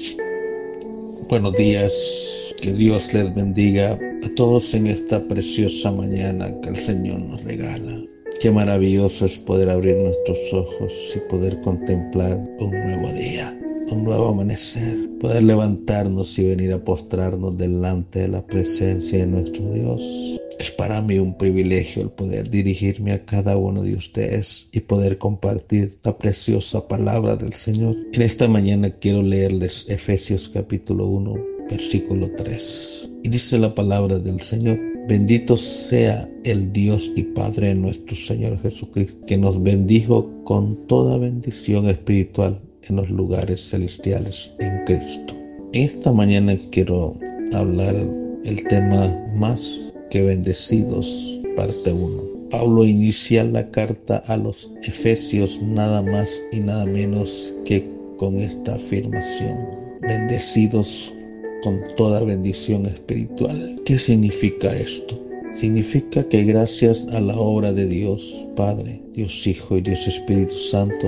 Buenos días, que Dios les bendiga a todos en esta preciosa mañana que el Señor nos regala. Qué maravilloso es poder abrir nuestros ojos y poder contemplar un nuevo día, un nuevo amanecer, poder levantarnos y venir a postrarnos delante de la presencia de nuestro Dios. Es para mí un privilegio el poder dirigirme a cada uno de ustedes y poder compartir la preciosa palabra del Señor. En esta mañana quiero leerles Efesios capítulo 1, versículo 3. Y dice la palabra del Señor: bendito sea el Dios y Padre de nuestro Señor Jesucristo, que nos bendijo con toda bendición espiritual en los lugares celestiales en Cristo. En esta mañana quiero hablar el tema más que bendecidos, parte 1. Pablo inicia la carta a los Efesios nada más y nada menos que con esta afirmación: bendecidos con toda bendición espiritual. ¿Qué significa esto? Significa que gracias a la obra de Dios Padre, Dios Hijo y Dios Espíritu Santo,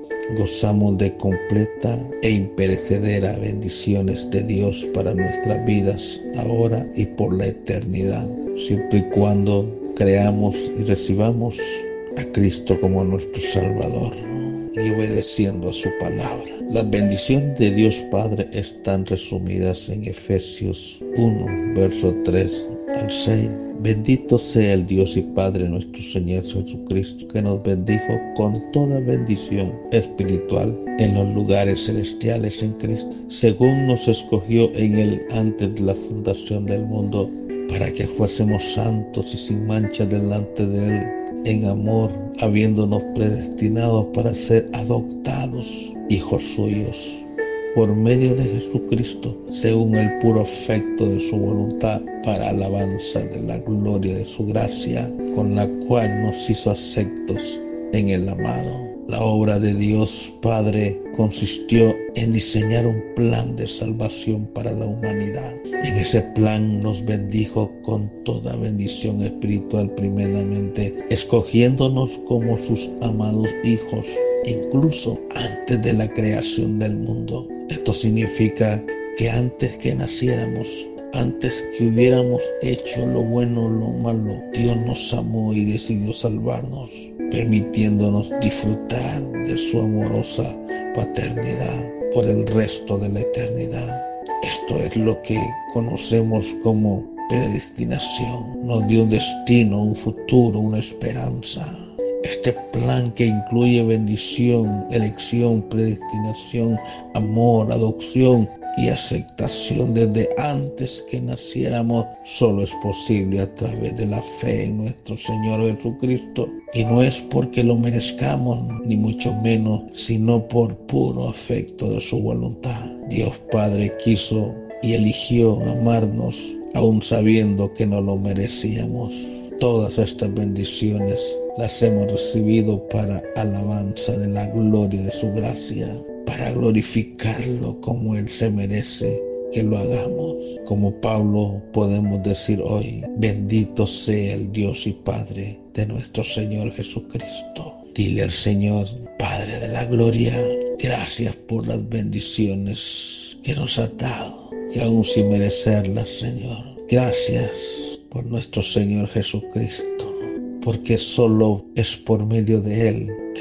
gozamos de completa e imperecedera bendiciones de Dios para nuestras vidas ahora y por la eternidad, siempre y cuando creamos y recibamos a Cristo como nuestro Salvador y obedeciendo a su palabra. Las bendiciones de Dios Padre están resumidas en Efesios 1, verso 3 al 6. Bendito sea el Dios y Padre nuestro Señor Jesucristo, que nos bendijo con toda bendición espiritual en los lugares celestiales en Cristo, según nos escogió en Él antes de la fundación del mundo, para que fuésemos santos y sin mancha delante de Él en amor, habiéndonos predestinados para ser adoptados hijos suyos, por medio de Jesucristo, según el puro afecto de su voluntad, para alabanza de la gloria de su gracia, con la cual nos hizo aceptos en el amado. La obra de Dios Padre consistió en diseñar un plan de salvación para la humanidad. En ese plan nos bendijo con toda bendición espiritual primeramente, escogiéndonos como sus amados hijos, incluso antes de la creación del mundo. Esto significa que antes que naciéramos, antes que hubiéramos hecho lo bueno o lo malo, Dios nos amó y decidió salvarnos, permitiéndonos disfrutar de su amorosa paternidad por el resto de la eternidad. Esto es lo que conocemos como predestinación. Nos dio un destino, un futuro, una esperanza. Este plan, que incluye bendición, elección, predestinación, amor, adopción y aceptación desde antes que naciéramos, solo es posible a través de la fe en nuestro Señor Jesucristo. Y no es porque lo merezcamos, ni mucho menos, sino por puro afecto de su voluntad. Dios Padre quiso y eligió amarnos, aun sabiendo que no lo merecíamos. Todas estas bendiciones las hemos recibido para alabanza de la gloria de su gracia, para glorificarlo como Él se merece que lo hagamos. Como Pablo podemos decir hoy: bendito sea el Dios y Padre de nuestro Señor Jesucristo. Dile al Señor: Padre de la gloria, gracias por las bendiciones que nos has dado, que aún sin merecerlas, Señor. Gracias por nuestro Señor Jesucristo, porque solo es por medio de Él que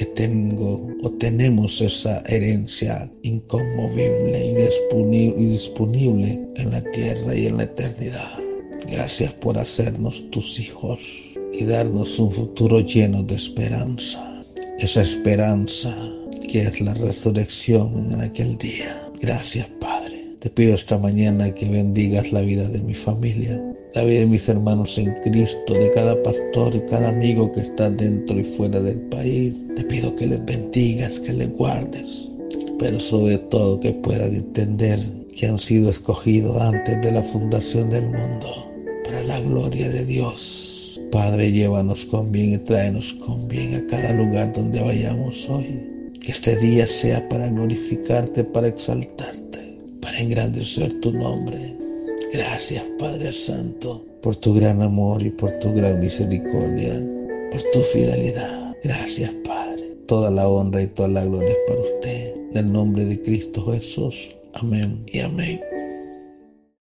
tenemos esa herencia inconmovible y disponible en la tierra y en la eternidad. Gracias por hacernos tus hijos y darnos un futuro lleno de esperanza. Esa esperanza que es la resurrección en aquel día. Gracias, Padre. Te pido esta mañana que bendigas la vida de mi familia, la vida de mis hermanos en Cristo, de cada pastor y cada amigo que está dentro y fuera del país. Te pido que les bendigas, que les guardes, pero sobre todo que puedan entender que han sido escogidos antes de la fundación del mundo para la gloria de Dios. Padre, llévanos con bien y tráenos con bien a cada lugar donde vayamos hoy. Que este día sea para glorificarte, para exaltarte, para engrandecer tu nombre. Gracias, Padre Santo, por tu gran amor y por tu gran misericordia, por tu fidelidad. Gracias, Padre. Toda la honra y toda la gloria es para usted. En el nombre de Cristo Jesús. Amén y amén.